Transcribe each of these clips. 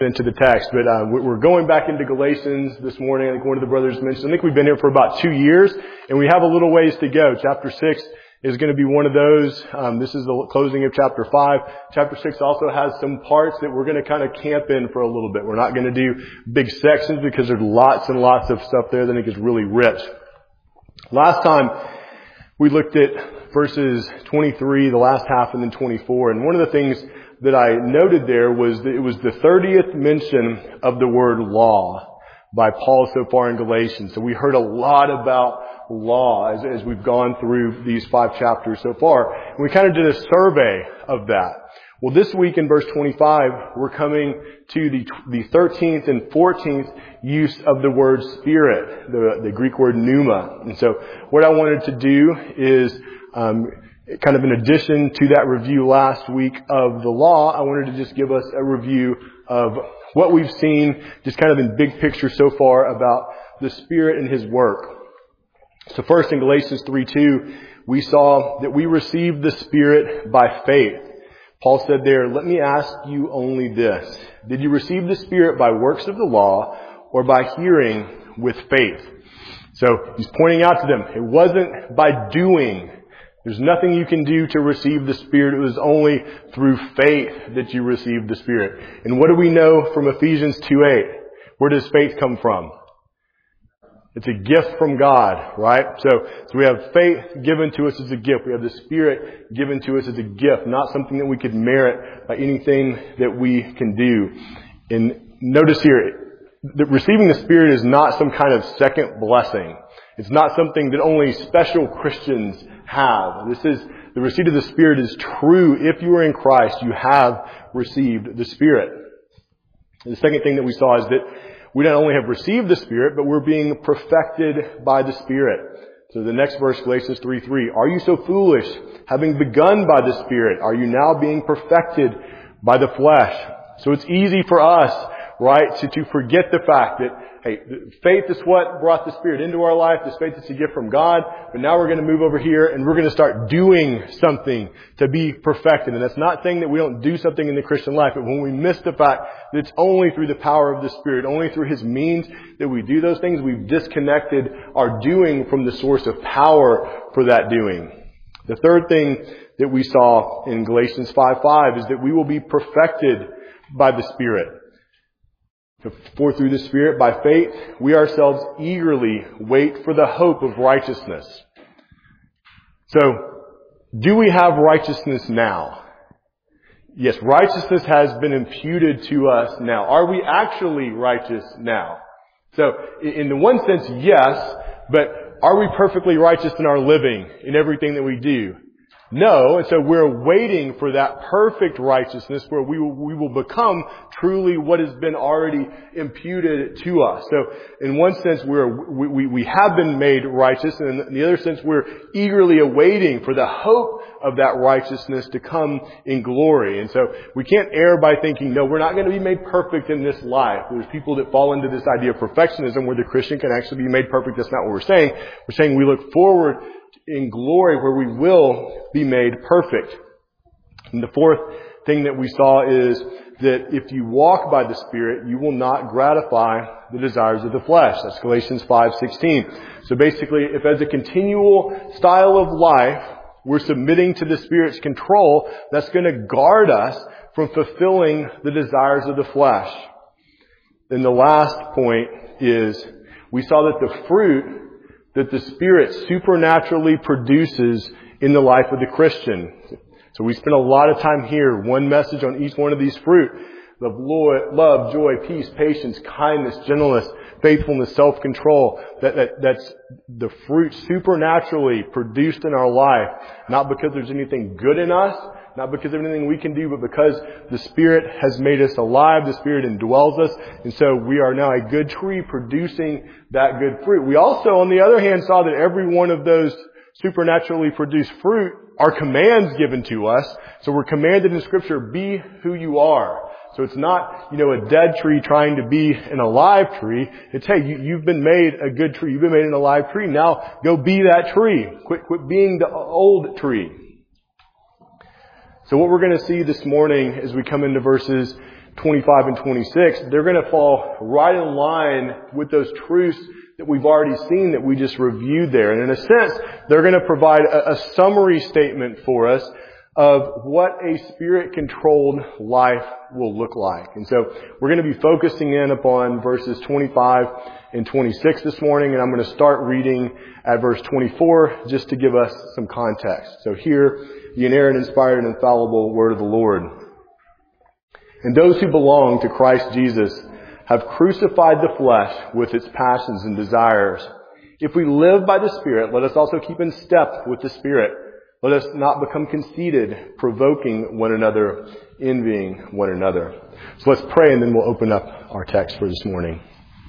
into the text, but we're going back into Galatians this morning. I think one of the brothers mentioned, I think we've been here for about 2 years, and we have a little ways to go. Chapter 6 is going to be one of those. This is the closing of chapter 5. Chapter 6 also has some parts that we're going to kind of camp in for a little bit. We're not going to do big sections because there's lots and lots of stuff there that I think is really rich. Last time we looked at verses 23, the last half, and then 24, and one of the things that I noted there was that it was the 30th mention of the word law by Paul so far in Galatians. So we heard a lot about law as we've gone through these 5 chapters so far. And we kind of did a survey of that. Well, this week in verse 25, we're coming to the 13th and 14th use of the word spirit, the Greek word pneuma. And so what I wanted to do is kind of in addition to that review last week of the law, I wanted to just give us a review of what we've seen, just kind of in big picture so far about the Spirit and His work. So first in Galatians 3:2, we saw that we received the Spirit by faith. Paul said there, "Let me ask you only this. Did you receive the Spirit by works of the law or by hearing with faith?" So he's pointing out to them, it wasn't by doing. There's nothing you can do to receive the Spirit. It was only through faith that you received the Spirit. And what do we know from Ephesians 2:8? Where does faith come from? It's a gift from God, right? So we have faith given to us as a gift. We have the Spirit given to us as a gift, not something that we could merit by anything that we can do. And notice here, that receiving the Spirit is not some kind of second blessing. It's not something that only special Christians have. The receipt of the Spirit is true. If you are in Christ, you have received the Spirit. And the second thing that we saw is that we not only have received the Spirit, but we're being perfected by the Spirit. So the next verse, Galatians 3:3, "Are you so foolish? Having begun by the Spirit, are you now being perfected by the flesh?" So it's easy for us, right, to forget the fact that, hey, faith is what brought the Spirit into our life. This faith is a gift from God. But now we're going to move over here and we're going to start doing something to be perfected. And that's not saying that we don't do something in the Christian life. But when we miss the fact that it's only through the power of the Spirit, only through His means that we do those things, we've disconnected our doing from the source of power for that doing. The third thing that we saw in Galatians 5:5 is that we will be perfected by the Spirit. For through the Spirit, by faith, we ourselves eagerly wait for the hope of righteousness. So, do we have righteousness now? Yes, righteousness has been imputed to us now. Are we actually righteous now? So, in the one sense, yes, but are we perfectly righteous in our living, in everything that we do? No, and so we're waiting for that perfect righteousness where we will become truly what has been already imputed to us. So in one sense we have been made righteous, and in the other sense we're eagerly awaiting for the hope of that righteousness to come in glory. And so we can't err by thinking, no, we're not going to be made perfect in this life. There's people that fall into this idea of perfectionism where the Christian can actually be made perfect. That's not what we're saying. We're saying we look forward in glory where we will be made perfect. And the fourth thing that we saw is that if you walk by the Spirit, you will not gratify the desires of the flesh. That's Galatians 5:16. So basically, if as a continual style of life, we're submitting to the Spirit's control, that's going to guard us from fulfilling the desires of the flesh. Then the last point is we saw that the fruit that the Spirit supernaturally produces in the life of the Christian. So we spent a lot of time here, one message on each one of these fruit. Love, joy, peace, patience, kindness, gentleness, faithfulness, self-control. That's the fruit supernaturally produced in our life. Not because there's anything good in us, not because of anything we can do, but because the Spirit has made us alive. The Spirit indwells us. And so we are now a good tree producing that good fruit. We also, on the other hand, saw that every one of those supernaturally produced fruit are commands given to us. So we're commanded in Scripture, be who you are. So it's not, a dead tree trying to be an alive tree. It's, hey, you've been made a good tree. You've been made an alive tree. Now go be that tree. Quit being the old tree. So what we're going to see this morning as we come into verses 25 and 26, they're going to fall right in line with those truths that we've already seen that we just reviewed there. And in a sense, they're going to provide a summary statement for us of what a Spirit-controlled life will look like. And so we're going to be focusing in upon verses 25 and 26 this morning, and I'm going to start reading at verse 24 just to give us some context. So hear the inerrant, inspired, and infallible word of the Lord. And those who belong to Christ Jesus have crucified the flesh with its passions and desires. If we live by the Spirit, let us also keep in step with the Spirit. Let us not become conceited, provoking one another, envying one another. So let's pray, and then we'll open up our text for this morning.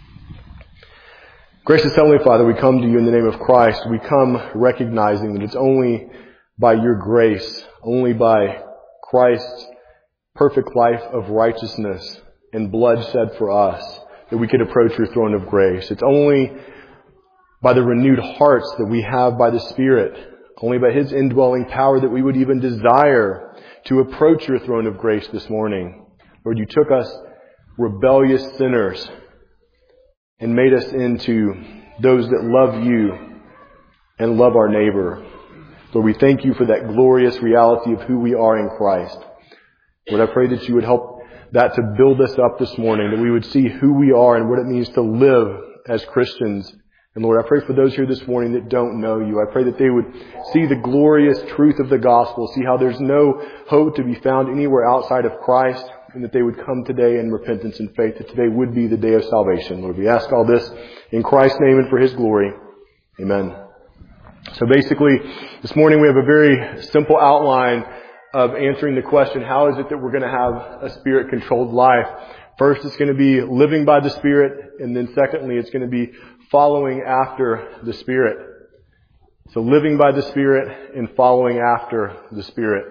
Gracious Heavenly Father, we come to you in the name of Christ. We come recognizing that it's only by your grace, only by Christ's perfect life of righteousness and blood shed for us, that we could approach your throne of grace. It's only by the renewed hearts that we have by the Spirit, only by His indwelling power, that we would even desire to approach your throne of grace this morning. Lord, you took us rebellious sinners and made us into those that love you and love our neighbor. Lord, we thank you for that glorious reality of who we are in Christ. Lord, I pray that you would help that to build us up this morning, that we would see who we are and what it means to live as Christians. And Lord, I pray for those here this morning that don't know you. I pray that they would see the glorious truth of the gospel, see how there's no hope to be found anywhere outside of Christ, and that they would come today in repentance and faith, that today would be the day of salvation. Lord, we ask all this in Christ's name and for His glory. Amen. So basically, this morning we have a very simple outline of answering the question, how is it that we're going to have a Spirit-controlled life? First, it's going to be living by the Spirit, and then secondly, it's going to be following after the Spirit. So living by the Spirit and following after the Spirit.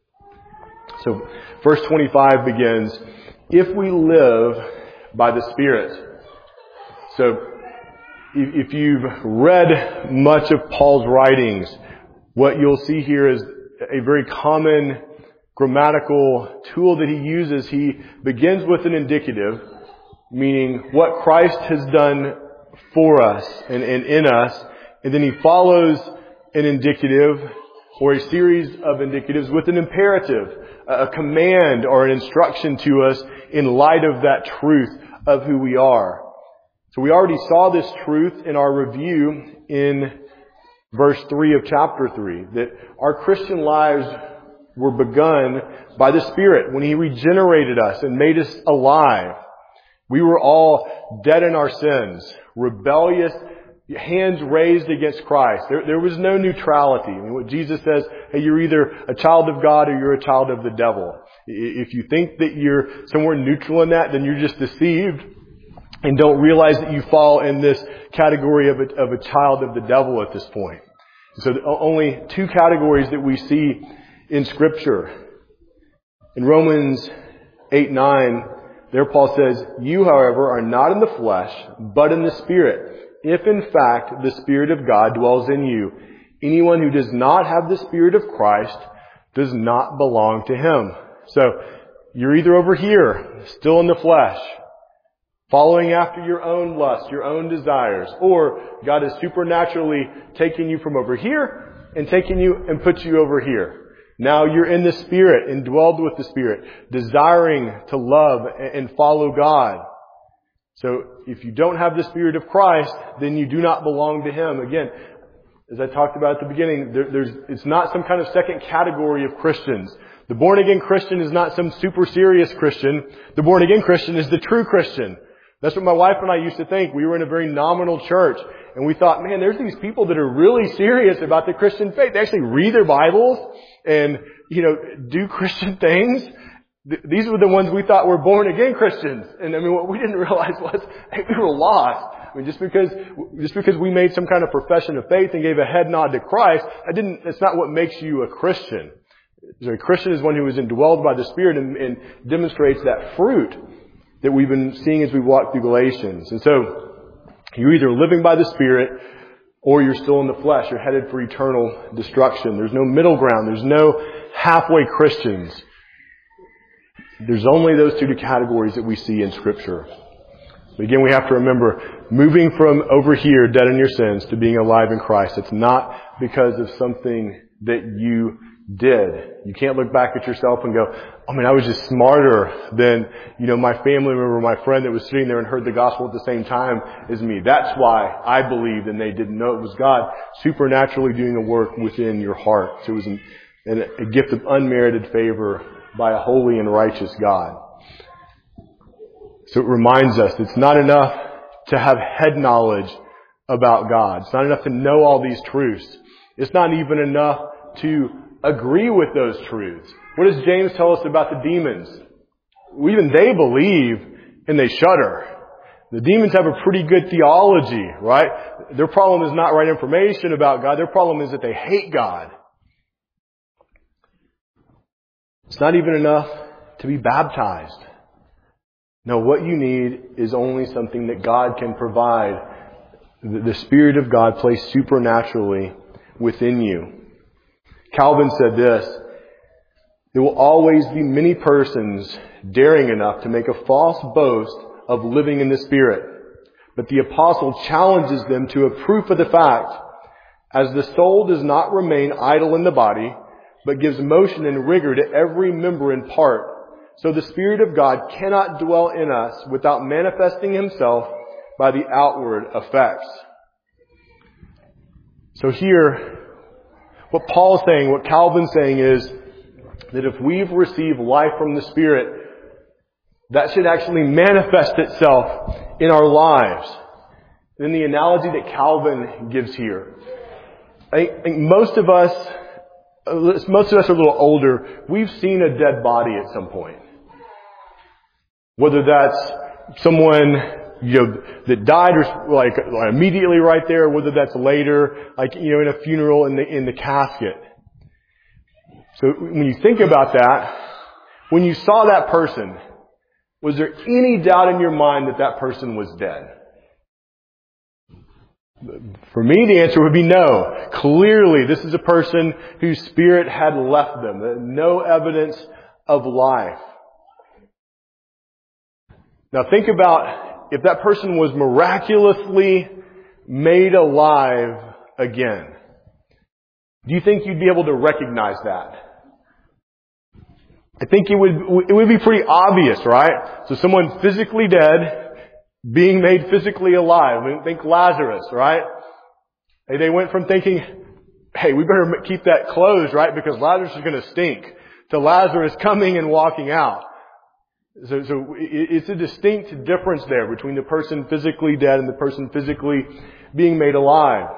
So verse 25 begins, if we live by the Spirit. So if you've read much of Paul's writings, what you'll see here is a very common grammatical tool that he uses. He begins with an indicative, meaning what Christ has done for us and in us, and then he follows an indicative or a series of indicatives with an imperative, a command or an instruction to us in light of that truth of who we are. So we already saw this truth in our review in verse 3 of chapter 3, that our Christian lives were begun by the Spirit when He regenerated us and made us alive. We were all dead in our sins, rebellious, hands raised against Christ. There was no neutrality. I mean, what Jesus says, hey, you're either a child of God or you're a child of the devil. If you think that you're somewhere neutral in that, then you're just deceived and don't realize that you fall in this category of a child of the devil at this point. So only two categories that we see in Scripture. In Romans 8:9, there Paul says, you, however, are not in the flesh, but in the Spirit, if in fact the Spirit of God dwells in you. Anyone who does not have the Spirit of Christ does not belong to Him. So you're either over here, still in the flesh, following after your own lust, your own desires, or God has supernaturally taken you from over here and taken you and put you over here. Now you're in the Spirit, indwelled with the Spirit, desiring to love and follow God. So if you don't have the Spirit of Christ, then you do not belong to Him. Again, as I talked about at the beginning, it's not some kind of second category of Christians. The born-again Christian is not some super serious Christian. The born-again Christian is the true Christian. That's what my wife and I used to think. We were in a very nominal church, and we thought, man, there's these people that are really serious about the Christian faith. They actually read their Bibles and, do Christian things. These were the ones we thought were born-again Christians. And I mean, what we didn't realize was, hey, we were lost. I mean, just because we made some kind of profession of faith and gave a head nod to Christ, that's not what makes you a Christian. So a Christian is one who is indwelled by the Spirit and demonstrates that fruit that we've been seeing as we walk through Galatians. And so you're either living by the Spirit or you're still in the flesh. You're headed for eternal destruction. There's no middle ground. There's no halfway Christians. There's only those two categories that we see in Scripture. But again, we have to remember, moving from over here, dead in your sins, to being alive in Christ, it's not because of something that you did. You can't look back at yourself and go, oh man, I was just smarter than, my family member, my friend that was sitting there and heard the gospel at the same time as me. That's why I believed and they didn't know. It was God supernaturally doing a work within your heart. So it was a gift of unmerited favor by a holy and righteous God. So it reminds us it's not enough to have head knowledge about God. It's not enough to know all these truths. It's not even enough to agree with those truths. What does James tell us about the demons? Even they believe and they shudder. The demons have a pretty good theology, right? Their problem is not right information about God. Their problem is that they hate God. It's not even enough to be baptized. No, what you need is only something that God can provide. The Spirit of God placed supernaturally within you. Calvin said this, there will always be many persons daring enough to make a false boast of living in the Spirit. But the apostle challenges them to a proof of the fact, as the soul does not remain idle in the body, but gives motion and rigor to every member and part, so the Spirit of God cannot dwell in us without manifesting Himself by the outward effects. So here, what Paul's saying, what Calvin's saying is that if we've received life from the Spirit, that should actually manifest itself in our lives. And the analogy that Calvin gives here, I think most of us are a little older. We've seen a dead body at some point. Whether that's someone, that died or like immediately right there, whether that's later, in a funeral in the casket. So when you think about that, when you saw that person, was there any doubt in your mind that that person was dead? For me, the answer would be no. Clearly, this is a person whose spirit had left them. No evidence of life. Now think about if that person was miraculously made alive again. Do you think you'd be able to recognize that? I think it would be pretty obvious, right? So someone physically dead, being made physically alive. I mean, think Lazarus, right? They went from thinking, hey, we better keep that closed, right? Because Lazarus is going to stink, to Lazarus coming and walking out. So it's a distinct difference there between the person physically dead and the person physically being made alive.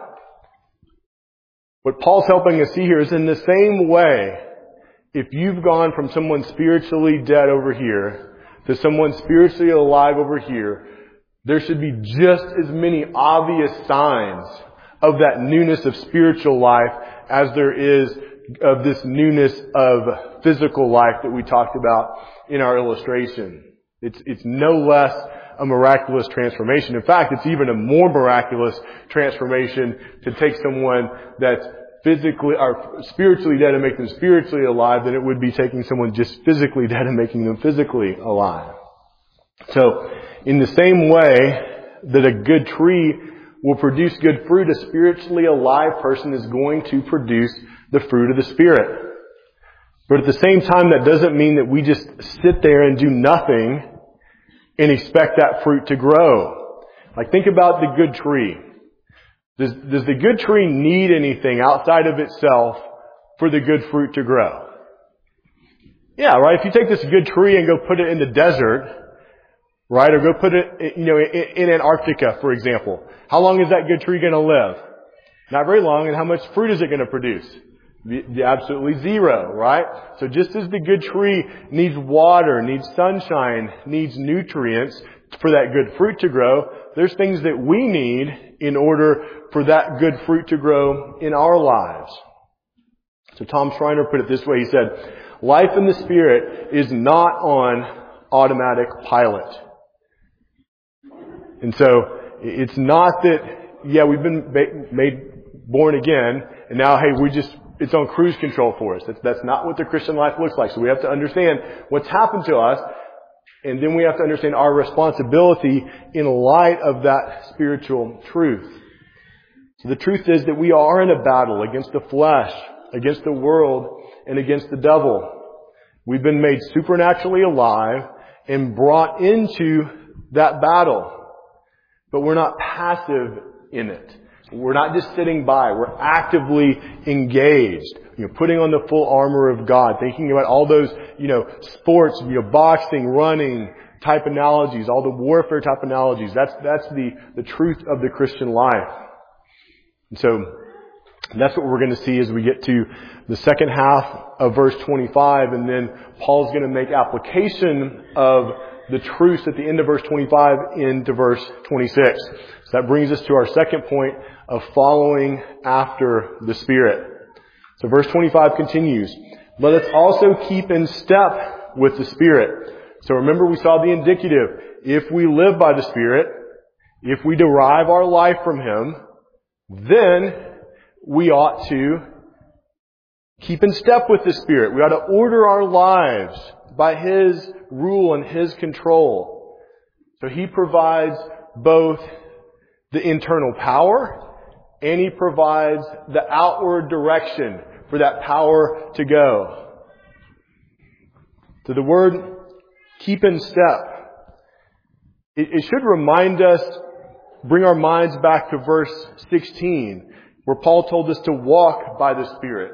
What Paul's helping us see here is in the same way, if you've gone from someone spiritually dead over here to someone spiritually alive over here, there should be just as many obvious signs of that newness of spiritual life as there is of this newness of physical life that we talked about in our illustration. It's no less a miraculous transformation. In fact, it's even a more miraculous transformation to take someone that's physically or spiritually dead and make them spiritually alive than it would be taking someone just physically dead and making them physically alive. So, in the same way that a good tree will produce good fruit, a spiritually alive person is going to produce the fruit of the Spirit. But at the same time, that doesn't mean that we just sit there and do nothing and expect that fruit to grow. Like, think about the good tree. Does the good tree need anything outside of itself for the good fruit to grow? Yeah, right? If you take this good tree and go put it in the desert, right, or go put it, in Antarctica, for example, how long is that good tree going to live? Not very long. And how much fruit is it going to produce? Absolutely zero, right? So just as the good tree needs water, needs sunshine, needs nutrients for that good fruit to grow, there's things that we need in order for that good fruit to grow in our lives. So Tom Schreiner put it this way. He said, life in the Spirit is not on automatic pilot. And so it's not that, we've been made born again, and now, hey, we just it's on cruise control for us. That's not what the Christian life looks like. So we have to understand what's happened to us, and then we have to understand our responsibility in light of that spiritual truth. So the truth is that we are in a battle against the flesh, against the world, and against the devil. We've been made supernaturally alive and brought into that battle. But we're not passive in it. We're not just sitting by. We're actively engaged. Putting on the full armor of God, thinking about all those, sports, boxing, running type analogies, all the warfare type analogies. That's the truth of the Christian life. And so that's what we're going to see as we get to the second half of verse 25, and then Paul's going to make application of the truths at the end of verse 25 into verse 26. So that brings us to our second point of following after the Spirit. So verse 25 continues, "Let us also keep in step with the Spirit." So remember, we saw the indicative. If we live by the Spirit, if we derive our life from Him, then we ought to keep in step with the Spirit. We ought to order our lives by His rule and His control. So He provides both the internal power and He provides the outward direction for that power to go. So the word keep in step, it should remind us, bring our minds back to verse 16, where Paul told us to walk by the Spirit.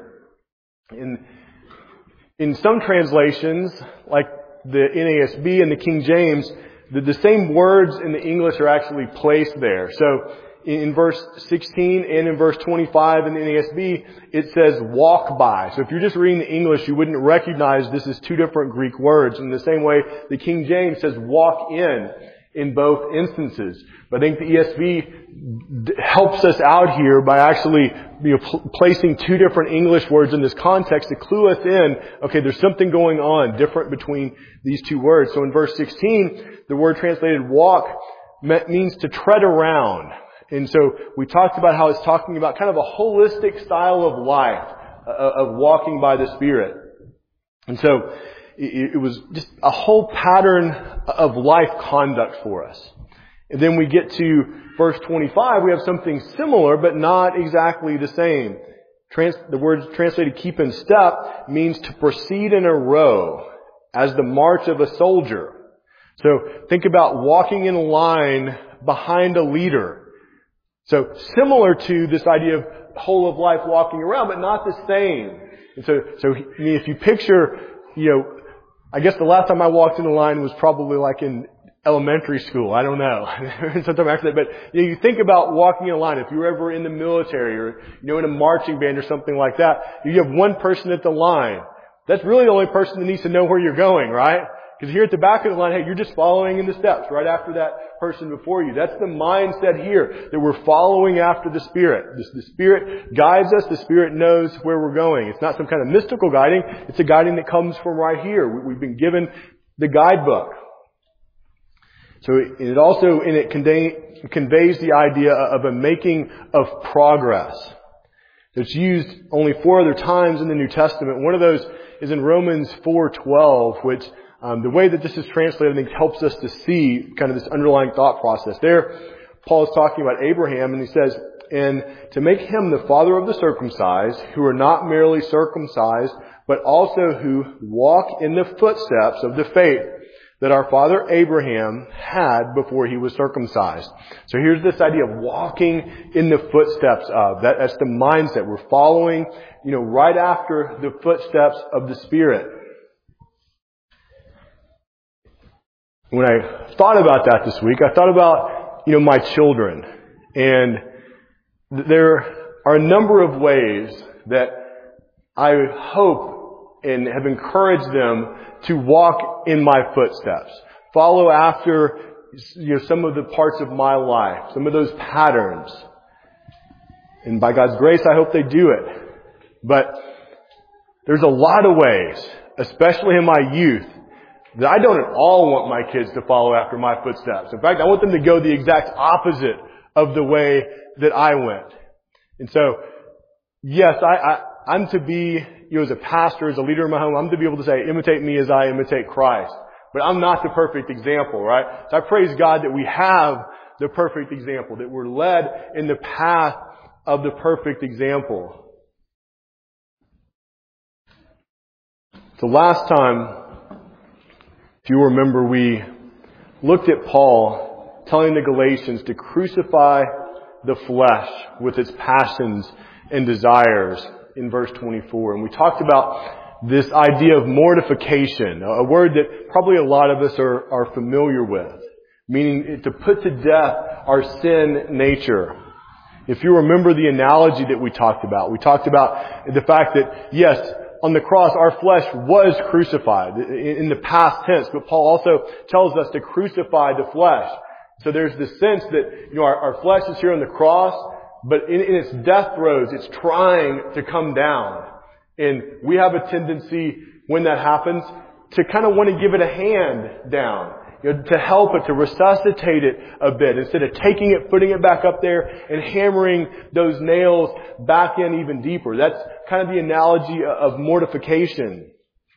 In some translations, like the NASB and the King James, the same words in the English are actually placed there. So in verse 16 and in verse 25 in the NASB, it says walk by. So if you're just reading the English, you wouldn't recognize this is two different Greek words. In the same way, the King James says walk in both instances. But I think the ESV helps us out here by actually placing two different English words in this context to clue us in, okay, there's something going on different between these two words. So in verse 16, the word translated walk means to tread around. And so we talked about how it's talking about kind of a holistic style of life, of walking by the Spirit. And so it was just a whole pattern of life conduct for us. And then we get to verse 25, we have something similar, but not exactly the same. The word translated keep in step means to proceed in a row as the march of a soldier. So think about walking in line behind a leader. So similar to this idea of whole of life walking around, but not the same. And so if you picture, I guess the last time I walked in a line was probably like in elementary school. I don't know. Sometime after that. But you think about walking in a line. If you were ever in the military or, in a marching band or something like that, you have one person at the line. That's really the only person that needs to know where you're going, right? Because here at the back of the line, hey, you're just following in the steps right after that person before you. That's the mindset here, that we're following after the Spirit. The Spirit guides us. The Spirit knows where we're going. It's not some kind of mystical guiding. It's a guiding that comes from right here. We've been given the guidebook. So it conveys the idea of a making of progress. It's used only 4 other times in the New Testament. One of those is in Romans 4:12, which the way that this is translated, I think, helps us to see kind of this underlying thought process. There, Paul is talking about Abraham, and he says, "And to make him the father of the circumcised, who are not merely circumcised, but also who walk in the footsteps of the faith that our father Abraham had before he was circumcised." So here's this idea of walking in the footsteps of. That's the mindset. We're following, right after the footsteps of the Spirit. When I thought about that this week, I thought about, my children. And there are a number of ways that I hope and have encouraged them to walk in my footsteps. Follow after, some of the parts of my life, some of those patterns. And by God's grace, I hope they do it. But there's a lot of ways, especially in my youth, that I don't at all want my kids to follow after my footsteps. In fact, I want them to go the exact opposite of the way that I went. And so, yes, I'm to be, as a pastor, as a leader in my home, I'm to be able to say, imitate me as I imitate Christ. But I'm not the perfect example, right? So I praise God that we have the perfect example, that we're led in the path of the perfect example. So last time, if you remember, we looked at Paul telling the Galatians to crucify the flesh with its passions and desires in verse 24. And we talked about this idea of mortification, a word that probably a lot of us are familiar with, meaning to put to death our sin nature. If you remember the analogy that we talked about the fact that, yes, on the cross, our flesh was crucified in the past tense, but Paul also tells us to crucify the flesh. So there's this sense that, our flesh is here on the cross, but in its death throes, it's trying to come down. And we have a tendency, when that happens, to kind of want to give it a hand down, to help it, to resuscitate it a bit, instead of taking it, putting it back up there, and hammering those nails back in even deeper. That's kind of the analogy of mortification.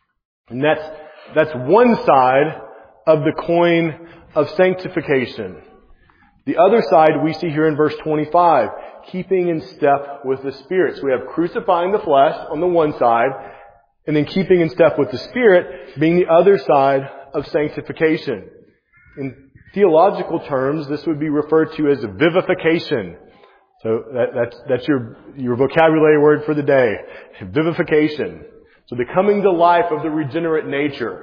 And that's one side of the coin of sanctification. The other side we see here in verse 25, keeping in step with the Spirit. So we have crucifying the flesh on the one side, and then keeping in step with the Spirit being the other side of sanctification. In theological terms, this would be referred to as vivification. So that's your vocabulary word for the day. Vivification. So the coming to life of the regenerate nature.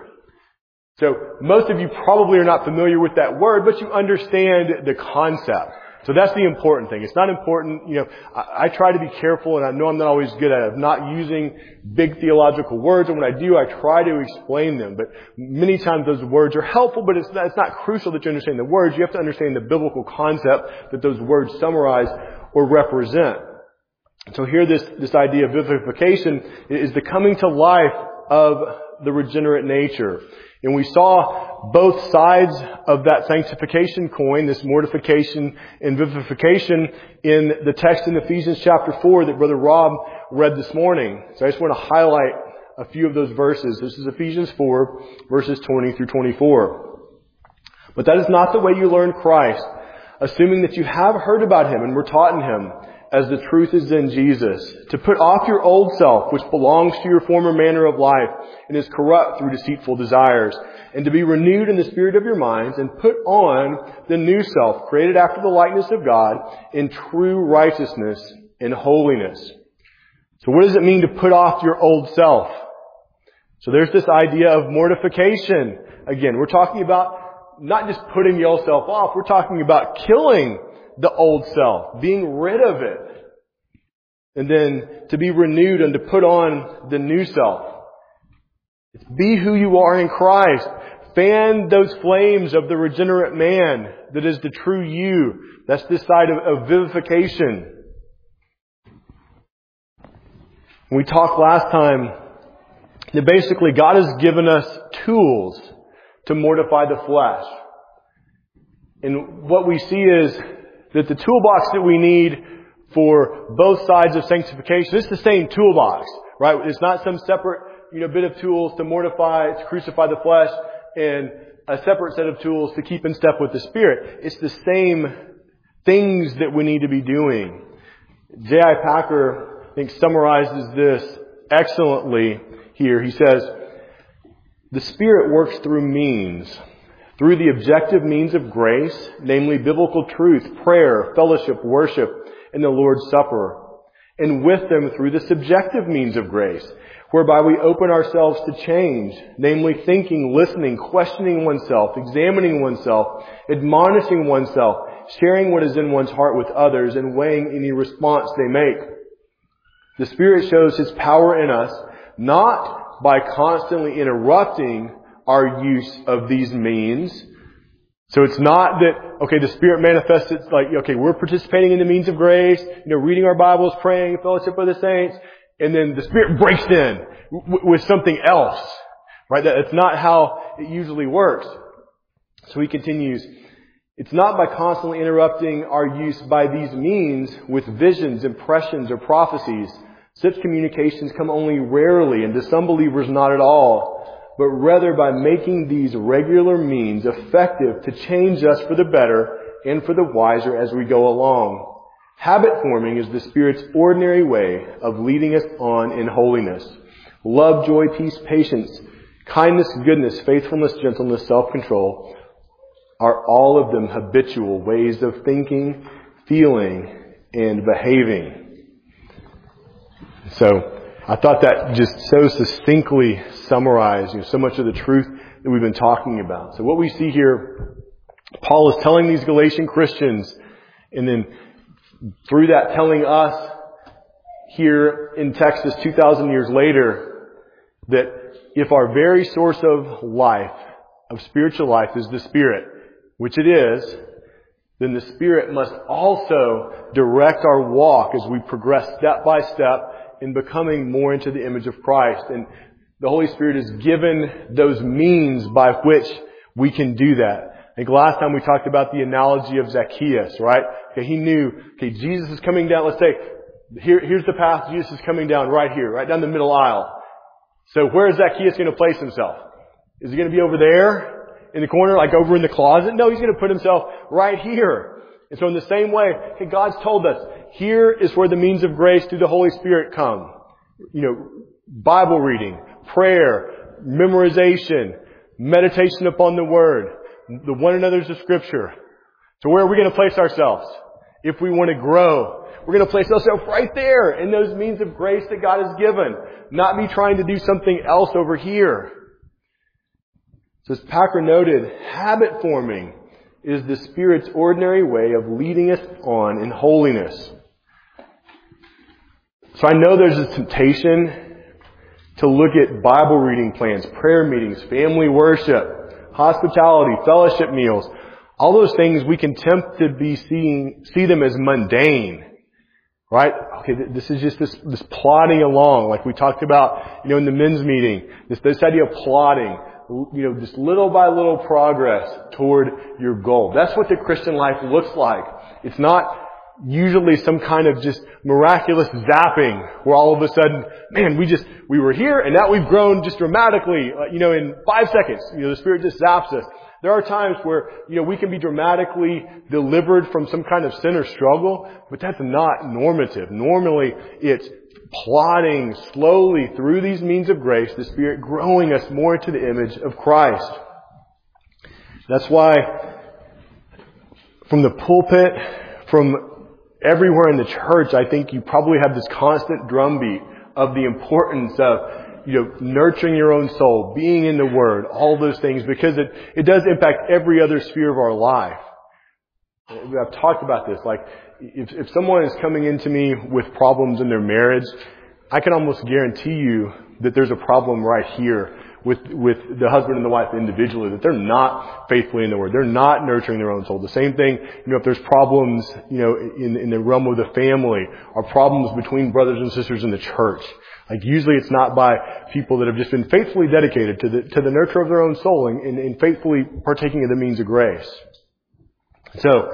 So most of you probably are not familiar with that word, but you understand the concept. So that's the important thing. It's not important, I try to be careful, and I know I'm not always good at it, of not using big theological words, and when I do, I try to explain them. But many times those words are helpful, but it's not crucial that you understand the words. You have to understand the biblical concept that those words summarize or represent. So here this idea of vivification is the coming to life of the regenerate nature. And we saw both sides of that sanctification coin, this mortification and vivification, in the text in Ephesians chapter 4 that Brother Rob read this morning. So I just want to highlight a few of those verses. This is Ephesians 4, verses 20 through 24. But that is not the way you learn Christ, assuming that you have heard about Him and were taught in Him, as the truth is in Jesus, to put off your old self, which belongs to your former manner of life and is corrupt through deceitful desires, and to be renewed in the spirit of your minds, and put on the new self, created after the likeness of God, in true righteousness and holiness. So what does it mean to put off your old self? So there's this idea of mortification. Again, we're talking about not just putting the old self off, we're talking about killing the old self, being rid of it. And then to be renewed and to put on the new self. It's be who you are in Christ. Fan those flames of the regenerate man that is the true you. That's this side of vivification. We talked last time that basically God has given us tools to mortify the flesh. And what we see is that the toolbox that we need for both sides of sanctification, it's the same toolbox, right? It's not some separate, bit of tools to mortify, to crucify the flesh, and a separate set of tools to keep in step with the Spirit. It's the same things that we need to be doing. J.I. Packer, I think, summarizes this excellently here. He says, the Spirit works through means. Through the objective means of grace, namely biblical truth, prayer, fellowship, worship, and the Lord's Supper. And with them through the subjective means of grace, whereby we open ourselves to change, namely thinking, listening, questioning oneself, examining oneself, admonishing oneself, sharing what is in one's heart with others, and weighing any response they make. The Spirit shows His power in us, not by constantly interrupting our use of these means. So it's not that, the Spirit manifests it like, we're participating in the means of grace, reading our Bibles, praying, fellowship with the saints, and then the Spirit breaks in with something else, right? That's not how it usually works. So he continues, it's not by constantly interrupting our use by these means with visions, impressions, or prophecies, Such communications come only rarely, and to some believers not at all, but rather by making these regular means effective to change us for the better and for the wiser as we go along. Habit forming is the Spirit's ordinary way of leading us on in holiness. Love, joy, peace, patience, kindness, goodness, faithfulness, gentleness, self-control are all of them habitual ways of thinking, feeling, and behaving. So I thought that just so succinctly summarized so much of the truth that we've been talking about. So what we see here, Paul is telling these Galatian Christians, and then through that telling us here in Texas 2,000 years later, that if our very source of life, of spiritual life, is the Spirit, which it is, then the Spirit must also direct our walk as we progress step by step in becoming more into the image of Christ. And the Holy Spirit is given those means by which we can do that. I think last time we talked about the analogy of Zacchaeus, right? Okay, he knew, Jesus is coming down. Let's say, here's the path. Jesus is coming down right here, right down the middle aisle. So where is Zacchaeus going to place himself? Is he going to be over there in the corner, like over in the closet? No, he's going to put himself right here. And so in the same way, God's told us, here is where the means of grace through the Holy Spirit come. Bible reading, prayer, memorization, meditation upon the Word, the one another's of Scripture. So where are we going to place ourselves? If we want to grow, we're going to place ourselves right there in those means of grace that God has given. Not be trying to do something else over here. So as Packer noted, habit forming is the Spirit's ordinary way of leading us on in holiness. So I know there's a temptation to look at Bible reading plans, prayer meetings, family worship, hospitality, fellowship meals. All those things we can tempt to see them as mundane. Right? Okay, this is just this plodding along, like we talked about, in the men's meeting. This idea of plodding, just little by little progress toward your goal. That's what the Christian life looks like. It's not usually some kind of just miraculous zapping where all of a sudden, man, we were here and now we've grown just dramatically, in 5 seconds. The Spirit just zaps us. There are times where, we can be dramatically delivered from some kind of sin or struggle, but that's not normative. Normally, it's plodding slowly through these means of grace, the Spirit growing us more into the image of Christ. That's why from the pulpit, from everywhere in the church, I think you probably have this constant drumbeat of the importance of nurturing your own soul, being in the Word, all those things, because it does impact every other sphere of our life. I've talked about this. Like, if someone is coming into me with problems in their marriage, I can almost guarantee you that there's a problem right here with the husband and the wife individually, that they're not faithfully in the Word. They're not nurturing their own soul. The same thing, if there's problems, in the realm of the family, or problems between brothers and sisters in the church. Like, usually it's not by people that have just been faithfully dedicated to the nurture of their own soul and faithfully partaking of the means of grace. So,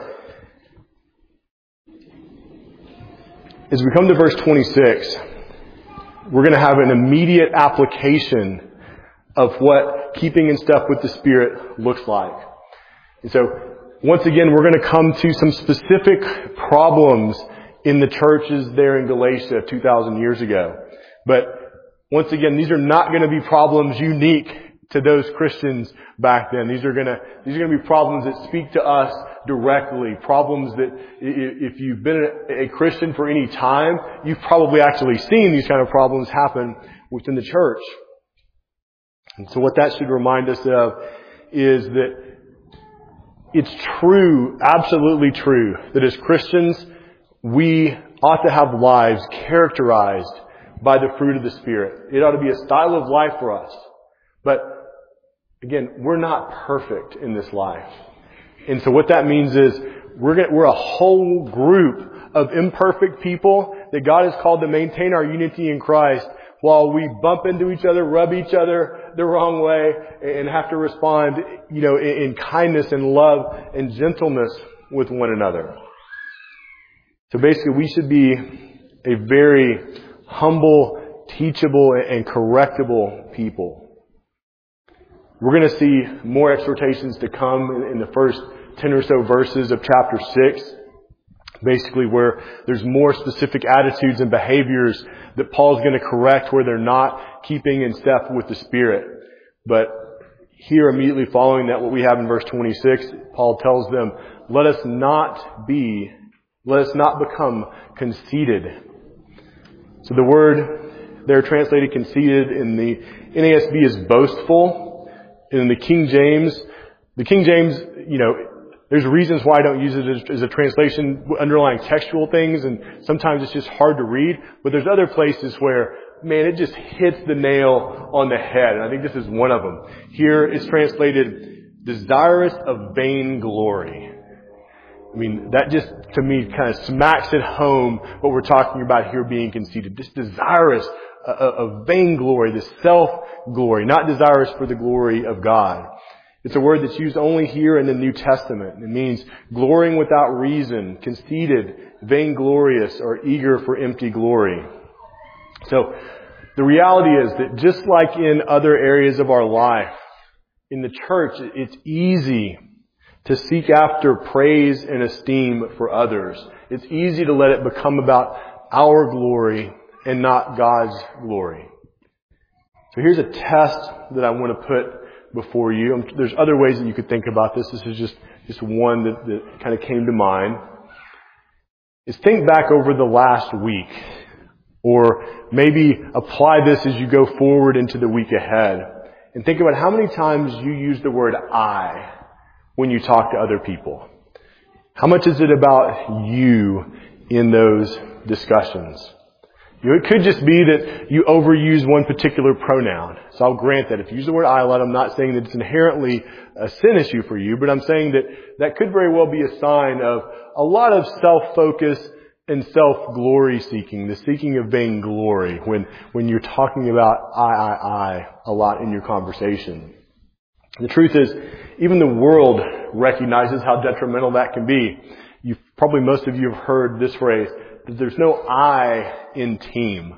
as we come to verse 26, we're going to have an immediate application of what keeping in step with the Spirit looks like. And so, once again, we're going to come to some specific problems in the churches there in Galatia 2,000 years ago. But once again, these are not going to be problems unique to those Christians back then. These are going to be problems that speak to us directly. Problems that if you've been a Christian for any time, you've probably actually seen these kind of problems happen within the church. And so what that should remind us of is that it's true, absolutely true, that as Christians, we ought to have lives characterized by the fruit of the Spirit. It ought to be a style of life for us. But again, we're not perfect in this life. And so what that means is we're a whole group of imperfect people that God has called to maintain our unity in Christ while we bump into each other, rub each other the wrong way, and have to respond, in kindness and love and gentleness with one another. So basically, we should be a very humble, teachable, and correctable people. We're going to see more exhortations to come in the first 10 or so verses of chapter 6. Basically where there's more specific attitudes and behaviors that Paul's going to correct where they're not keeping in step with the Spirit. But here immediately following that, what we have in verse 26, Paul tells them, let us not become conceited. So the word there translated conceited in the NASB is boastful. In the King James, there's reasons why I don't use it as a translation, underlying textual things, and sometimes it's just hard to read. But there's other places where, man, it just hits the nail on the head. And I think this is one of them. Here it's translated, desirous of vain glory. I mean, that just, to me, kind of smacks it home what we're talking about here being conceited. Just desirous of vain glory, this self-glory, not desirous for the glory of God. It's a word that's used only here in the New Testament. It means glorying without reason, conceited, vainglorious, or eager for empty glory. So the reality is that just like in other areas of our life, in the church, it's easy to seek after praise and esteem for others. It's easy to let it become about our glory and not God's glory. So here's a test that I want to put before you. There's other ways that you could think about this. This is just one that kind of came to mind. Is think back over the last week, or maybe apply this as you go forward into the week ahead, and think about how many times you use the word I when you talk to other people. How much is it about you in those discussions? It could just be that you overuse one particular pronoun. So I'll grant that. If you use the word I a lot, I'm not saying that it's inherently a sin issue for you, but I'm saying that that could very well be a sign of a lot of self-focus and self-glory seeking, the seeking of vain glory when you're talking about I a lot in your conversation. The truth is, even the world recognizes how detrimental that can be. Most of you have heard this phrase, that there's no I in team.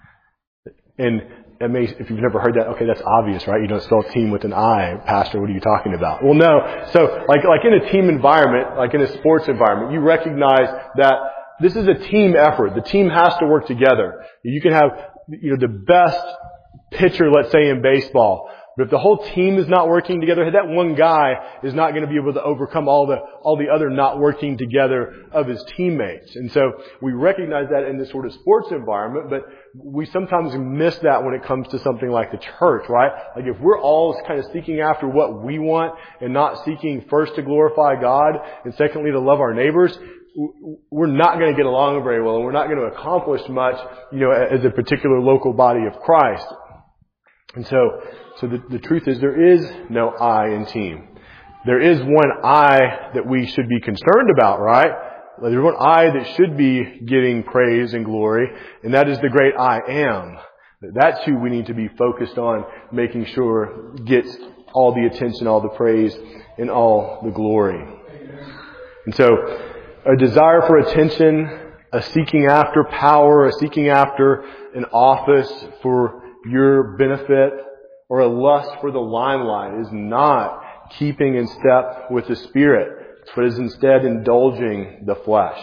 And if you've never heard that, okay, that's obvious, right? You don't spell team with an I, Pastor, what are you talking about? Well, no. So, like in a team environment, like in a sports environment, you recognize that this is a team effort. The team has to work together. You can have, the best pitcher, let's say in baseball, but if the whole team is not working together, that one guy is not going to be able to overcome all the other not working together of his teammates. And so we recognize that in this sort of sports environment, but we sometimes miss that when it comes to something like the church, right? Like if we're all kind of seeking after what we want and not seeking first to glorify God and secondly to love our neighbors, we're not going to get along very well and we're not going to accomplish much, as a particular local body of Christ. And so the truth is there is no I in team. There is one I that we should be concerned about, right? There's one I that should be getting praise and glory, and that is the great I am. That's who we need to be focused on making sure gets all the attention, all the praise, and all the glory. And so a desire for attention, a seeking after power, a seeking after an office for your benefit, or a lust for the limelight is not keeping in step with the Spirit, but is instead indulging the flesh.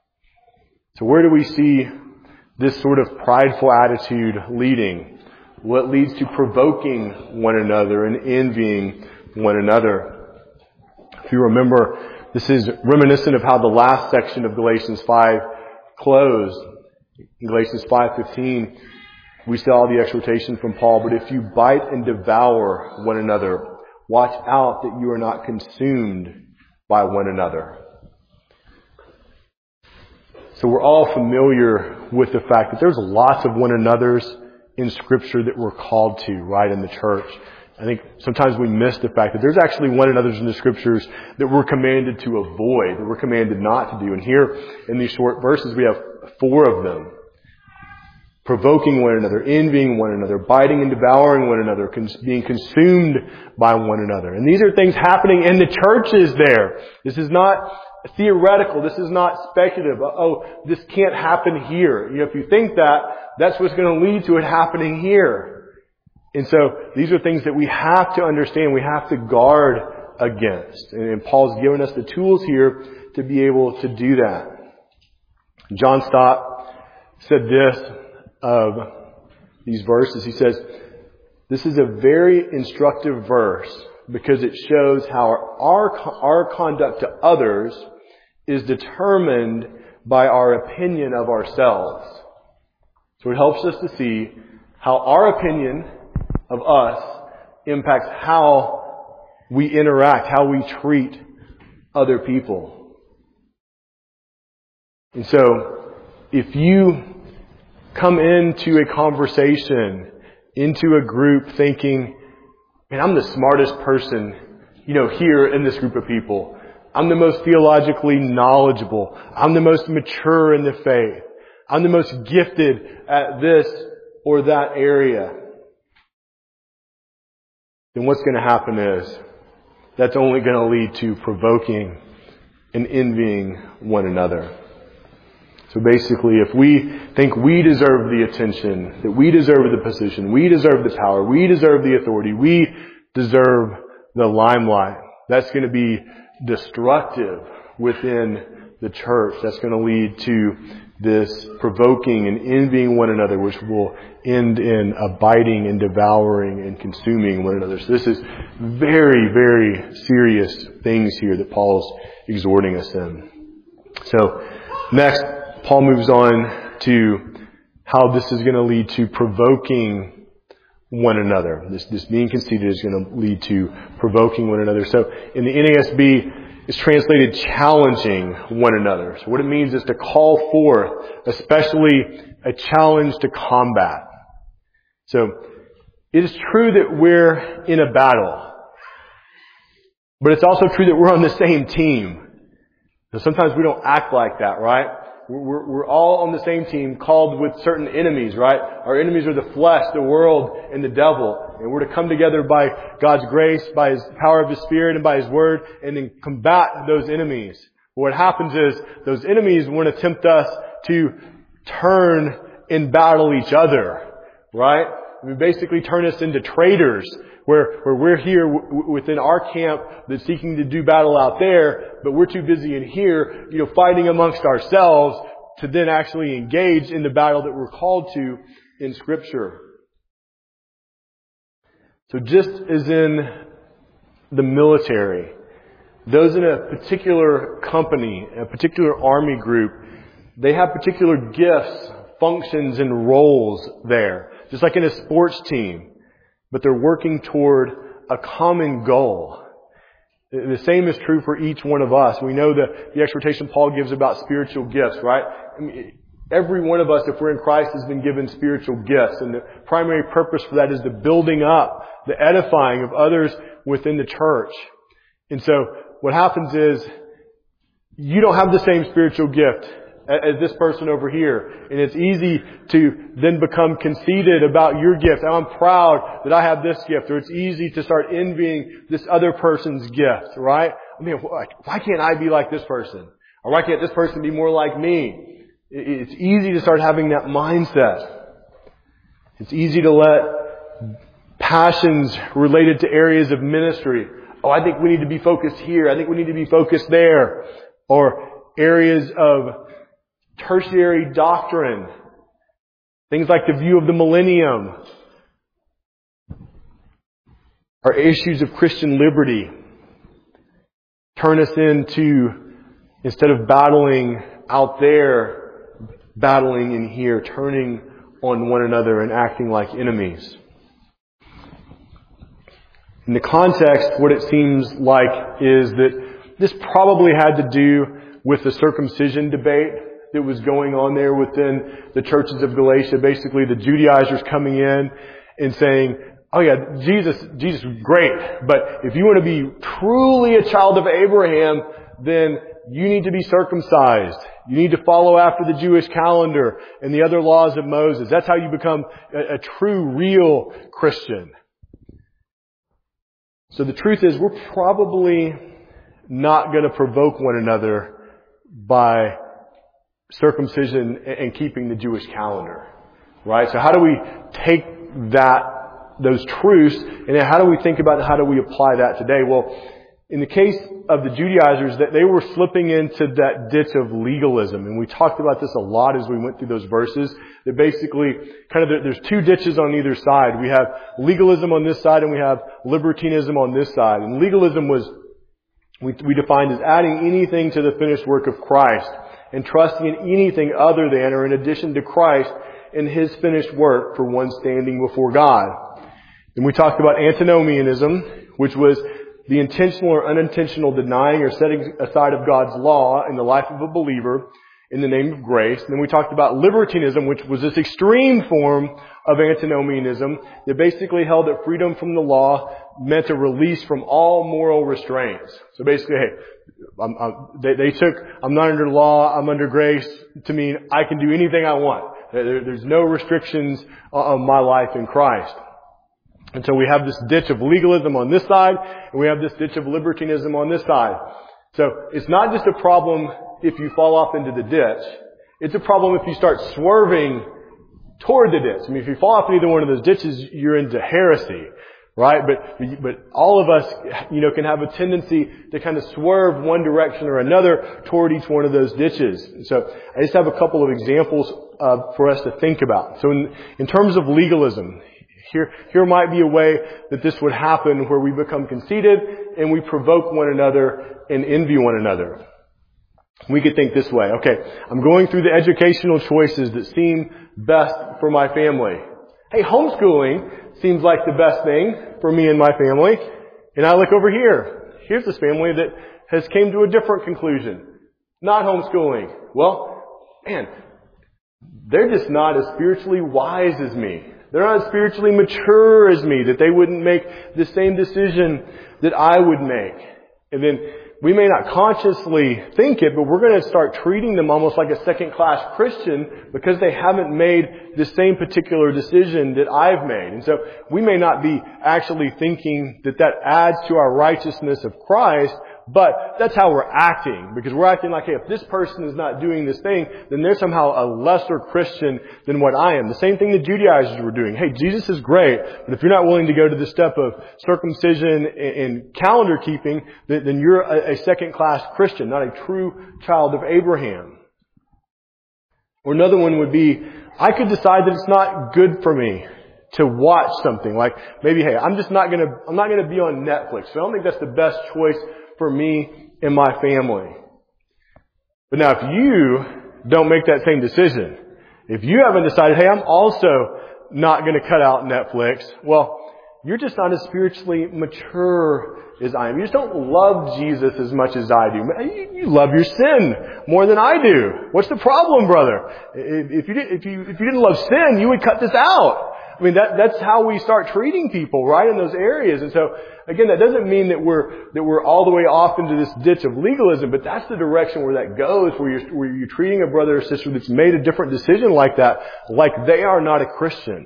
So where do we see this sort of prideful attitude leading? Well, it leads to provoking one another and envying one another. If you remember, this is reminiscent of how the last section of Galatians 5 closed. In Galatians 5:15, we saw the exhortation from Paul, but if you bite and devour one another, watch out that you are not consumed by one another. So we're all familiar with the fact that there's lots of one another's in Scripture that we're called to, right, in the church. I think sometimes we miss the fact that there's actually one another's in the Scriptures that we're commanded to avoid, that we're commanded not to do. And here in these short verses we have 4 of them. Provoking one another, envying one another, biting and devouring one another, being consumed by one another. And these are things happening in the churches there. This is not theoretical. This is not speculative. Oh, this can't happen here. If you think that, that's what's going to lead to it happening here. And so these are things that we have to understand. We have to guard against. And Paul's given us the tools here to be able to do that. John Stott said this of these verses. He says, this is a very instructive verse because it shows how our conduct to others is determined by our opinion of ourselves. So it helps us to see how our opinion of us impacts how we interact, how we treat other people. And so, if you come into a conversation, into a group thinking, man, I'm the smartest person, here in this group of people. I'm the most theologically knowledgeable. I'm the most mature in the faith. I'm the most gifted at this or that area. Then what's going to happen is, that's only going to lead to provoking and envying one another. So basically, if we think we deserve the attention, that we deserve the position, we deserve the power, we deserve the authority, we deserve the limelight, that's going to be destructive within the church. That's going to lead to this provoking and envying one another, which will end in abiding and devouring and consuming one another. So this is very, very serious things here that Paul's exhorting us in. So next, Paul moves on to how this is going to lead to provoking one another. This being conceited is going to lead to provoking one another. So in the NASB, it's translated challenging one another. So what it means is to call forth, especially a challenge to combat. So it is true that we're in a battle, but it's also true that we're on the same team. So sometimes we don't act like that, right? We're all on the same team, called with certain enemies, right? Our enemies are the flesh, the world, and the devil. And we're to come together by God's grace, by His power of His Spirit, and by His Word, and then combat those enemies. But what happens is, those enemies want to tempt us to turn and battle each other, right? Basically turn us into traitors, where we're here within our camp that's seeking to do battle out there, but we're too busy in here, fighting amongst ourselves to then actually engage in the battle that we're called to in Scripture. So just as in the military, those in a particular company, a particular army group, they have particular gifts, functions, and roles there. Just like in a sports team. But they're working toward a common goal. The same is true for each one of us. We know the exhortation Paul gives about spiritual gifts, right? Every one of us, if we're in Christ, has been given spiritual gifts. And the primary purpose for that is the building up, the edifying of others within the church. And so what happens is, you don't have the same spiritual gift as this person over here. And it's easy to then become conceited about your gift. I'm proud that I have this gift. Or it's easy to start envying this other person's gift, right? Why can't I be like this person? Or why can't this person be more like me? It's easy to start having that mindset. It's easy to let passions related to areas of ministry. I think we need to be focused here. I think we need to be focused there. Or areas of tertiary doctrine. Things like the view of the millennium. Or issues of Christian liberty. Turn us into, instead of battling out there, battling in here, turning on one another and acting like enemies. In the context, what it seems like is that this probably had to do with the circumcision debate that was going on there within the churches of Galatia. Basically, the Judaizers coming in and saying, oh yeah, Jesus is great, but if you want to be truly a child of Abraham, then you need to be circumcised. You need to follow after the Jewish calendar and the other laws of Moses. That's how you become a true, real Christian. So the truth is, we're probably not going to provoke one another by circumcision and keeping the Jewish calendar. Right? So how do we take those truths, and how do we think about how do we apply that today? Well, in the case of the Judaizers, that they were slipping into that ditch of legalism, and we talked about this a lot as we went through those verses. That basically, there's two ditches on either side. We have legalism on this side, and we have libertinism on this side. And legalism was we defined as adding anything to the finished work of Christ and trusting in anything other than or in addition to Christ and His finished work for one standing before God. And we talked about antinomianism, which was the intentional or unintentional denying or setting aside of God's law in the life of a believer in the name of grace. And then we talked about libertinism, which was this extreme form of antinomianism that basically held that freedom from the law meant a release from all moral restraints. So basically, hey, they took, I'm not under law, I'm under grace, to mean I can do anything I want. There's no restrictions on my life in Christ. And so we have this ditch of legalism on this side, and we have this ditch of libertinism on this side. So it's not just a problem if you fall off into the ditch. It's a problem if you start swerving toward the ditch. I mean, if you fall off in either one of those ditches, you're into heresy, right? But all of us, can have a tendency to kind of swerve one direction or another toward each one of those ditches. So I just have a couple of examples for us to think about. So in terms of legalism, here might be a way that this would happen where we become conceited and we provoke one another and envy one another. We could think this way. Okay, I'm going through the educational choices that seem best for my family. Hey, homeschooling seems like the best thing for me and my family. And I look over here. Here's this family that has came to a different conclusion. Not homeschooling. Well, man, they're just not as spiritually wise as me. They're not as spiritually mature as me, that they wouldn't make the same decision that I would make. And then we may not consciously think it, but we're going to start treating them almost like a second-class Christian because they haven't made the same particular decision that I've made. And so we may not be actually thinking that adds to our righteousness of Christ, but that's how we're acting, because we're acting like, hey, if this person is not doing this thing, then they're somehow a lesser Christian than what I am. The same thing the Judaizers were doing. Hey, Jesus is great, but if you're not willing to go to the step of circumcision and calendar keeping, then you're a second-class Christian, not a true child of Abraham. Or another one would be, I could decide that it's not good for me to watch something. Like maybe, hey, I'm not gonna be on Netflix. So I don't think that's the best choice for me and my family. But now if you don't make that same decision, if you haven't decided, hey, I'm also not going to cut out Netflix, well, you're just not as spiritually mature as I am. You just don't love Jesus as much as I do. You love your sin more than I do. What's the problem, brother? If you didn't love sin, you would cut this out. I mean, that's how we start treating people, right, in those areas. And so, again, that doesn't mean that we're all the way off into this ditch of legalism, but that's the direction where that goes, where you're treating a brother or sister that's made a different decision like that, like they are not a Christian.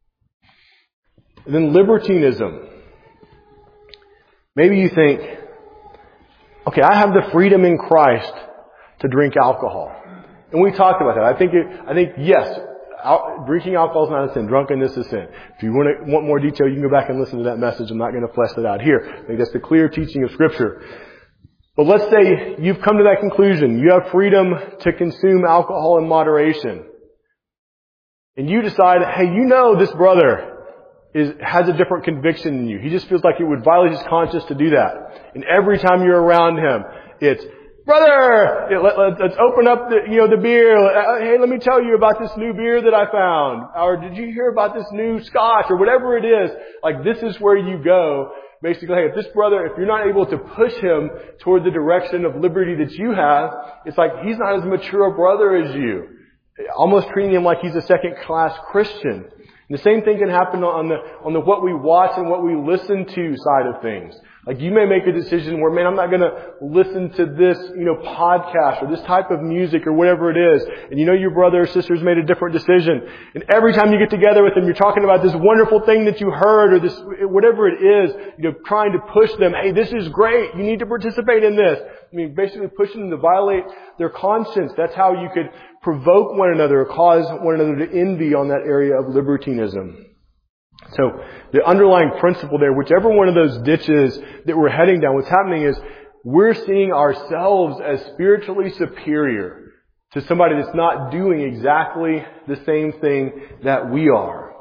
And then libertinism. Maybe you think, okay, I have the freedom in Christ to drink alcohol. And we talked about that. I think yes, drinking alcohol is not a sin. Drunkenness is sin. If you want more detail, you can go back and listen to that message. I'm not going to flesh that out here. I think that's the clear teaching of Scripture. But let's say you've come to that conclusion. You have freedom to consume alcohol in moderation. And you decide, hey, this brother has a different conviction than you. He just feels like it would violate his conscience to do that. And every time you're around him, it's, brother, let's open up the beer. Hey, let me tell you about this new beer that I found. Or did you hear about this new scotch? Or whatever it is. Like, this is where you go. Basically, hey, if you're not able to push him toward the direction of liberty that you have, it's like he's not as mature a brother as you. Almost treating him like he's a second-class Christian. And the same thing can happen on the what we watch and what we listen to side of things. Like you may make a decision where, man, I'm not going to listen to this, podcast or this type of music or whatever it is. And your brother or sister's made a different decision. And every time you get together with them, you're talking about this wonderful thing that you heard or this, whatever it is, trying to push them. Hey, this is great. You need to participate in this. Basically pushing them to violate their conscience. That's how you could provoke one another or cause one another to envy on that area of libertinism. So the underlying principle there, whichever one of those ditches that we're heading down, what's happening is we're seeing ourselves as spiritually superior to somebody that's not doing exactly the same thing that we are.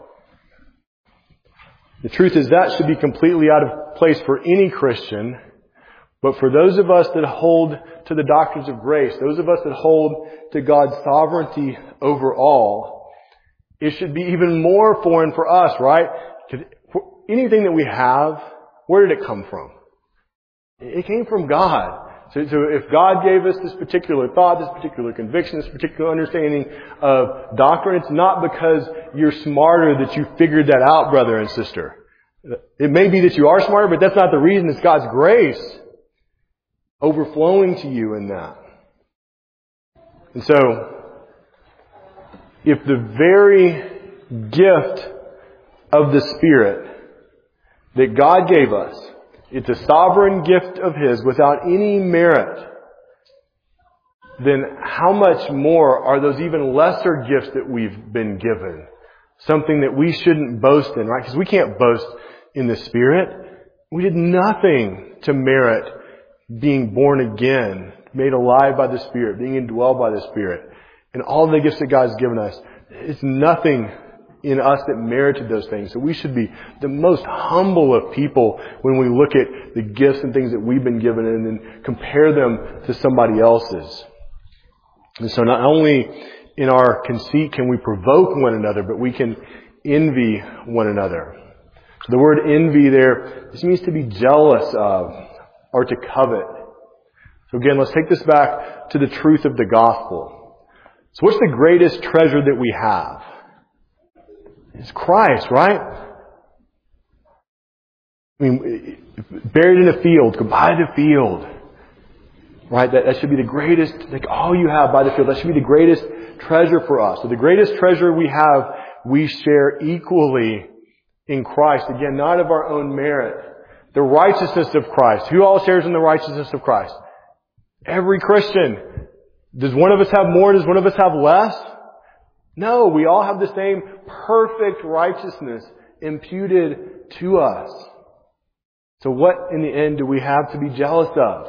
The truth is that should be completely out of place for any Christian, but for those of us that hold to the doctrines of grace, those of us that hold to God's sovereignty over all, it should be even more foreign for us, right? Anything that we have, where did it come from? It came from God. So if God gave us this particular thought, this particular conviction, this particular understanding of doctrine, it's not because you're smarter that you figured that out, brother and sister. It may be that you are smarter, but that's not the reason. It's God's grace overflowing to you in that. And so, if the very gift of the Spirit that God gave us, it's a sovereign gift of His without any merit, then how much more are those even lesser gifts that we've been given? Something that we shouldn't boast in, right? Because we can't boast in the Spirit. We did nothing to merit being born again, made alive by the Spirit, being indwelled by the Spirit. And all the gifts that God's given us, it's nothing in us that merited those things. So we should be the most humble of people when we look at the gifts and things that we've been given and then compare them to somebody else's. And so not only in our conceit can we provoke one another, but we can envy one another. So the word envy there, this means to be jealous of or to covet. So again, let's take this back to the truth of the gospel. So what's the greatest treasure that we have? It's Christ, right? Buried in a field, go buy the field. Right? That should be the greatest, all you have by the field. That should be the greatest treasure for us. So the greatest treasure we have, we share equally in Christ. Again, not of our own merit. The righteousness of Christ. Who all shares in the righteousness of Christ? Every Christian. Does one of us have more? Does one of us have less? No, we all have the same perfect righteousness imputed to us. So what in the end do we have to be jealous of?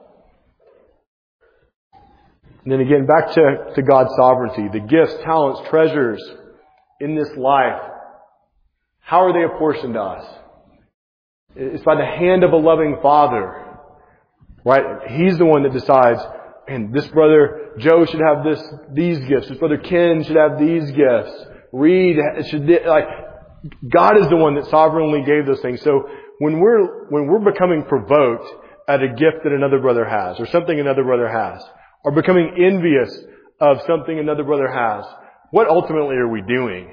And then again, back to God's sovereignty. The gifts, talents, treasures in this life. How are they apportioned to us? It's by the hand of a loving Father. Right? He's the one that decides, and this brother Joe should have these gifts. This brother Ken should have these gifts. Reed should, God is the one that sovereignly gave those things. So when we're becoming provoked at a gift that another brother has, or something another brother has, or becoming envious of something another brother has, what ultimately are we doing?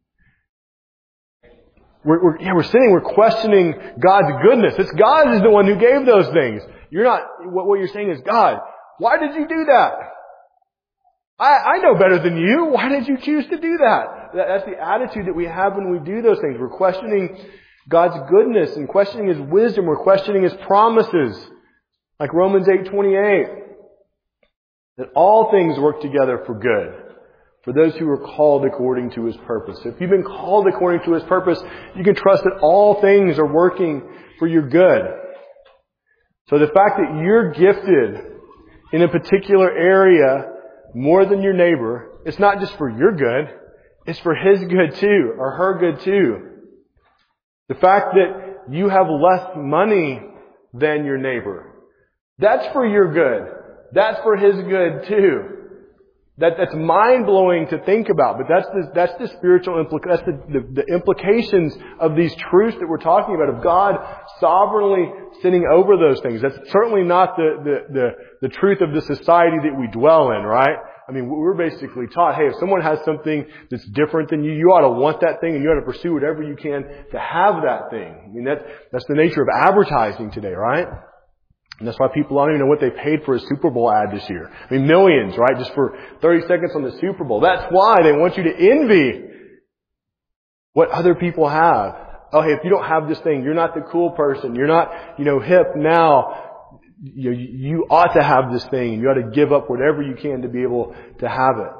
We're sinning. We're questioning God's goodness. It's God is the one who gave those things. What you're saying is, God, why did you do that? I know better than you. Why did you choose to do that? That's the attitude that we have when we do those things. We're questioning God's goodness and questioning His wisdom. We're questioning His promises. Like Romans 8:28. That all things work together for good. For those who are called according to His purpose. If you've been called according to His purpose, you can trust that all things are working for your good. So the fact that you're gifted in a particular area more than your neighbor, it's not just for your good, it's for his good too, or her good too. The fact that you have less money than your neighbor, that's for your good. That's for his good too. That's mind-blowing to think about, but that's the spiritual that's the implications of these truths that we're talking about, of God sovereignly sitting over those things. That's certainly not the truth of the society that we dwell in, right? I mean, we're basically taught, hey, if someone has something that's different than you ought to want that thing and you ought to pursue whatever you can to have that thing. I mean, that's the nature of advertising today, right? And that's why people don't even know what they paid for a Super Bowl ad this year. I mean, millions, right? Just for 30 seconds on the Super Bowl. That's why they want you to envy what other people have. Oh, hey, if you don't have this thing, you're not the cool person. You're not, hip now. You ought to have this thing. You ought to give up whatever you can to be able to have it.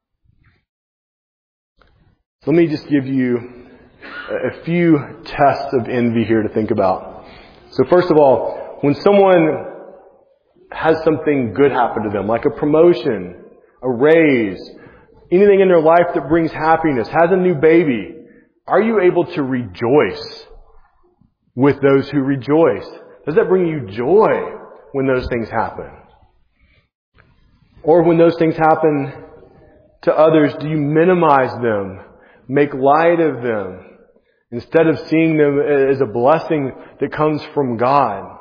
So let me just give you a few tests of envy here to think about. So first of all, when someone has something good happen to them, like a promotion, a raise, anything in their life that brings happiness, has a new baby, are you able to rejoice with those who rejoice? Does that bring you joy when those things happen? Or when those things happen to others, do you minimize them, make light of them, instead of seeing them as a blessing that comes from God?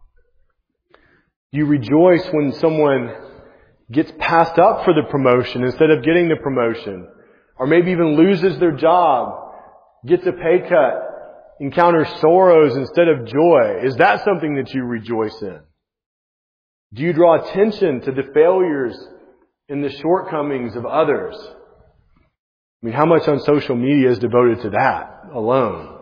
You rejoice when someone gets passed up for the promotion instead of getting the promotion. Or maybe even loses their job, gets a pay cut, encounters sorrows instead of joy. Is that something that you rejoice in? Do you draw attention to the failures and the shortcomings of others? I mean, how much on social media is devoted to that alone?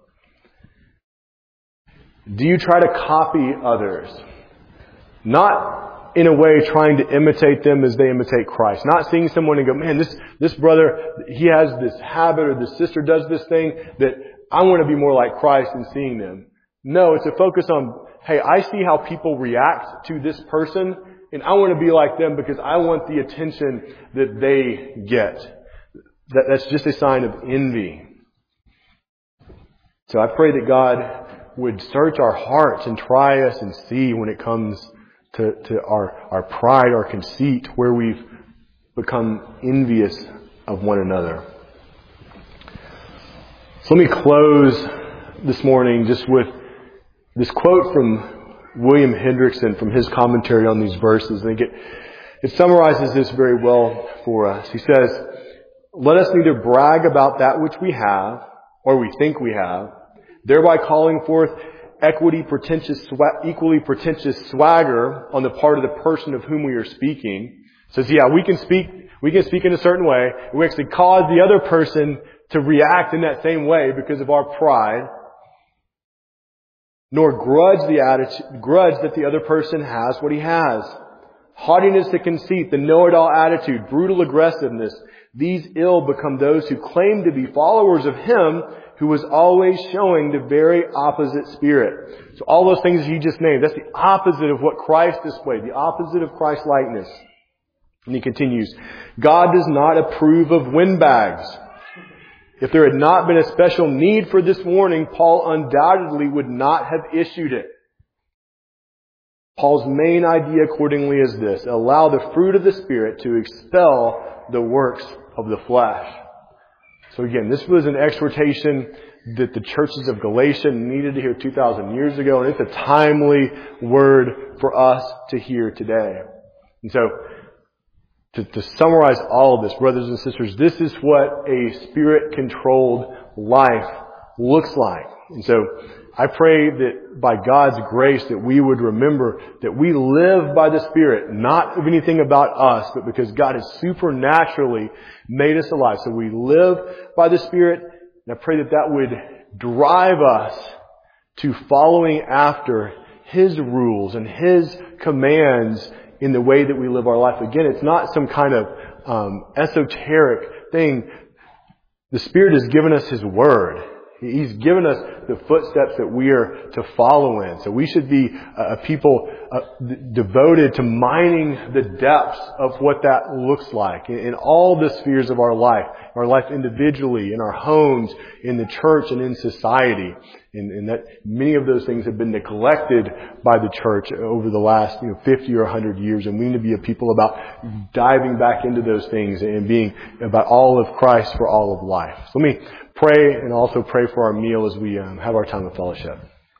Do you try to copy others? Not in a way trying to imitate them as they imitate Christ. Not seeing someone and go, man, this brother, he has this habit, or this sister does this thing that I want to be more like Christ, and seeing them. No, it's a focus on, hey, I see how people react to this person, and I want to be like them because I want the attention that they get. That's just a sign of envy. So I pray that God would search our hearts and try us and see when it comes to our pride, our conceit, where we've become envious of one another. So let me close this morning just with this quote from William Hendrickson from his commentary on these verses. I think it summarizes this very well for us. He says, "Let us neither brag about that which we have, or we think we have, thereby calling forth equally pretentious swagger on the part of the person of whom we are speaking." Says, yeah, we can speak in a certain way. We actually cause the other person to react in that same way because of our pride. Nor grudge that the other person has what he has. Haughtiness and conceit, the know-it-all attitude, brutal aggressiveness, these ill become those who claim to be followers of Him who was always showing the very opposite spirit. So all those things you just named, that's the opposite of what Christ displayed, the opposite of Christ's likeness. And he continues, God does not approve of windbags. If there had not been a special need for this warning, Paul undoubtedly would not have issued it. Paul's main idea accordingly is this: allow the fruit of the Spirit to expel the works of the flesh. So again, this was an exhortation that the churches of Galatia needed to hear 2,000 years ago, and it's a timely word for us to hear today. And so, to summarize all of this, brothers and sisters, this is what a Spirit-controlled life looks like. And so, I pray that by God's grace that we would remember that we live by the Spirit, not of anything about us, but because God has supernaturally made us alive. So we live by the Spirit, and I pray that that would drive us to following after His rules and His commands in the way that we live our life. Again, it's not some kind of esoteric thing. The Spirit has given us His Word. He's given us the footsteps that we are to follow in. So we should be a people devoted to mining the depths of what that looks like in all the spheres of our life individually, in our homes, in the church, and in society. And that many of those things have been neglected by the church over the last 50 or 100 years. And we need to be a people about diving back into those things and being about all of Christ for all of life. So let me pray and also pray for our meal as we have our time of fellowship.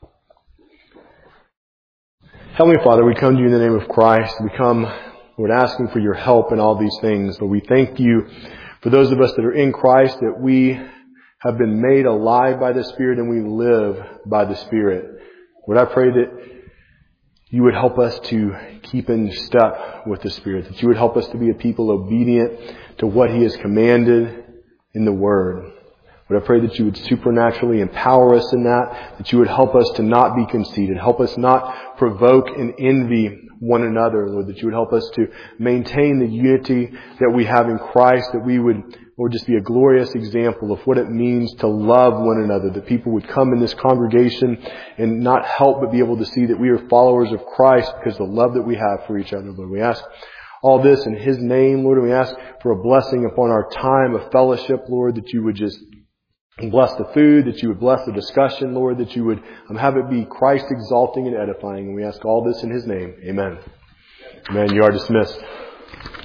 Heavenly Father, we come to you in the name of Christ. We come, Lord, asking for your help in all these things. But we thank you for those of us that are in Christ, that we have been made alive by the Spirit and we live by the Spirit. Lord, I pray that you would help us to keep in step with the Spirit, that you would help us to be a people obedient to what He has commanded in the Word. Lord, I pray that you would supernaturally empower us in that you would help us to not be conceited, help us not provoke and envy one another, Lord, that you would help us to maintain the unity that we have in Christ, that we would, Lord, just be a glorious example of what it means to love one another, that people would come in this congregation and not help but be able to see that we are followers of Christ because of the love that we have for each other, Lord. We ask all this in His name, Lord, and we ask for a blessing upon our time of fellowship, Lord, that you would just bless the food, that you would bless the discussion, Lord, that you would have it be Christ exalting and edifying. And we ask all this in His name. Amen. Amen. You are dismissed.